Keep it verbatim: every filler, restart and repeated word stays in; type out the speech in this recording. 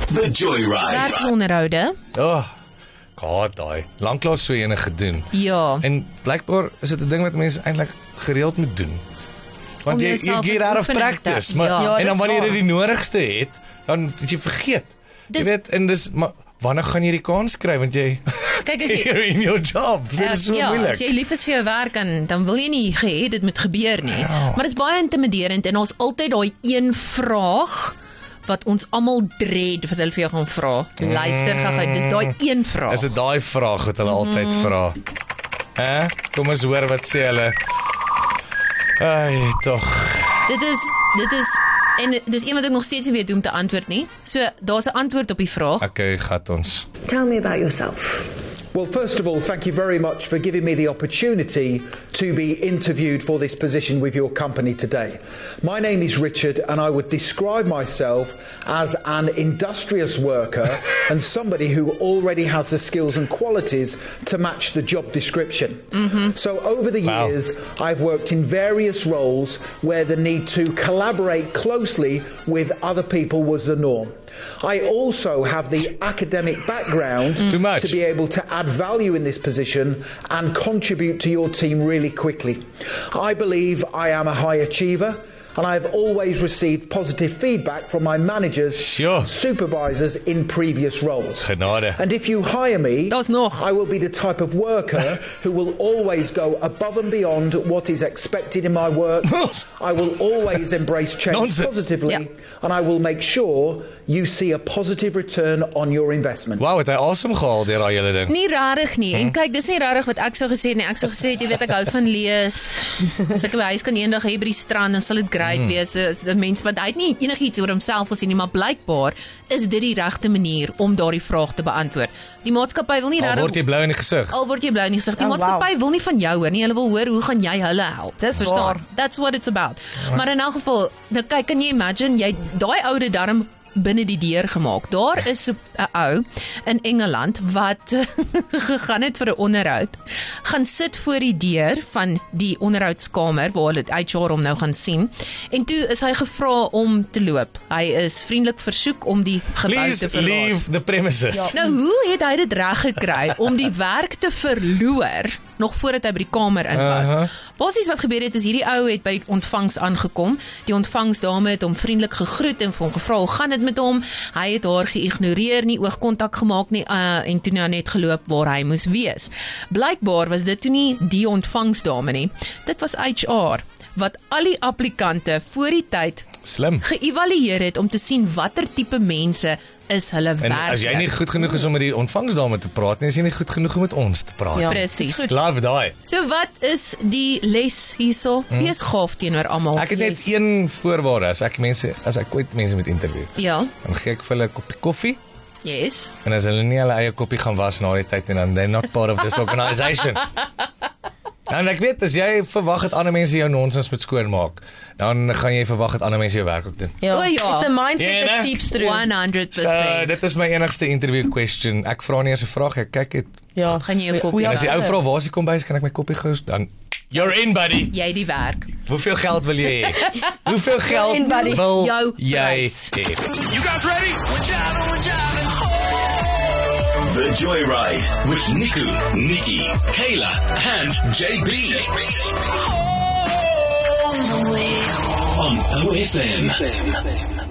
The Joyride. Werksonderhoude. Oh, God, daai. Lanklaas so ene gedoen. Ja. En blijkbaar is dit 'n ding wat mense eintlik gereeld moet doen. Want Om jy, jouself jy get out of in oefening practice. te- Maar, ja. Ja, en dan dis wanneer jy waar. die nodigste het, dan het jy vergeet. Dis- Jy weet, en dis, maar wanneer gaan jy die kans kry? Want jy, Kyk, as jy- you're in your job. So dit is so ja, moeilik. as jy lief is vir jou werk, dan, dan wil jy nie gehê dit moet gebeur nie. Ja. Maar dit is baie intimiderend en ons altyd daai een vraag wat ons almal dread wat hulle vir jou gaan vra. Luister gaga, dis daai een vraag. Is dit daai vraag wat hulle altyd Mhm. vra? Hè? Kom ons hoor wat sê hulle. Ai, tog. Dit is dit is en dis een wat ek nog steeds nie weet hoe om te antwoord nie. So daar's 'n antwoord op die vraag. Okay, gat ons. Tell me about yourself. Well, first of all, thank you very much for giving me the opportunity to be interviewed for this position with your company today. My name is Richard, and I would describe myself as an industrious worker and somebody who already has the skills and qualities to match the job description. Mm-hmm. So over the Wow. years, I've worked in various roles where the need to collaborate closely with other people was the norm. I also have the academic background Too much. to be able to add value in this position and contribute to your team really quickly. I believe I am a high achiever, and I've always received positive feedback from my managers Sure. and supervisors in previous roles. Genade. And if you hire me, Daar's nog. I will be the type of worker who will always go above and beyond what is expected in my work. I will always embrace change Nonsense. positively, Ja. and I will make sure you see a positive return on your investment. Wow, het hy awesome gehaal deur daai hele ding. Nie rarig nie. En kyk, dis nie rarig wat ek sou gesê nie. Ek sou gesê het, jy weet ek hou van lees. As ek by huis kan eendag hê by die strand, dan sal dit great wees. As 'n mens want hy het nie enigiets oor homself gesê nie, maar blykbaar is dit die regte manier om daardie vraag te beantwoord. Die maatskappy wil nie Al rarig word jy blou in die gesig. Al word jy blou in die gesig. Die Oh, maatskappy wow. wil nie van jou hoor nie. Hulle wil hoor hoe gaan jy hulle help. Dis Verstaan? waar. That's what it's about. Maar in elk geval, nou kyk, kan jy imagine jy daai oude darm binne die deur gemaak. Daar is 'n ou in Engeland wat gegaan het vir 'n onderhoud, gaan sit voor die deur van die onderhoudskamer waar hulle H R hom nou gaan sien. En toe is hy gevra om te loop. Hy is vriendelik versoek om die gebou Please te verlaat. leave the premises. Ja. Nou, hoe het hy dit reg gekry om die werk te verloor nog voordat hy by die kamer in was? Aha. Basies wat gebeur het is hierdie ou het by die ontvangs aangekom. Die ontvangsdame het hom vriendelik gegroet en vir hom gevra hoe gaan dit met hom. Hy het haar geïgnoreer, nie oogkontak gemaak nie uh, en toe nou net geloop waar hy moes wees. Blykbaar was dit toe nie die ontvangsdame nie. Dit was H R wat al die applikante voor die tyd Slim. geëvalueer het om te sien watter tipe mense is hulle En as jy werklik. nie goed genoeg is om met die ontvangsdame te praat nie, is jy nie goed genoeg om met ons te praat. Ja. Presies. Love daai. So wat is die les hierso? Wees gaaf teenoor almal. Ek het net een voorwaarde as ek mense as ek ooit mense met interview. Ja, Dan gee ek vir hulle 'n koppie koffie yes. en as hulle nie hulle eie koppie gaan was na die tyd en dan they're not part of this organisation. En ek weet as jy verwag dat ander mense jou nonsens moet skoonmaak, dan gaan jy verwag dat ander mense jou werk ook doen. Ja. O, ja. It's a mindset Ja, that né? seeps through. honderd So, persent. dit is my enigste interview question. Ek vra nie eens 'n vraag, ek kyk dit. Ja. Gaan jy 'n koppie We En are as die ou better. vra waar is die kombuis, kan ek my koppie gou dan you're in buddy. Jy die werk. Hoeveel geld wil jy hê? Hoeveel geld in, buddy. wil Jou jy prys. hê? You guys ready? We're jamming, we're jamming. The Joyride with Niku, Nikki, Kayla, and J B. On O F M.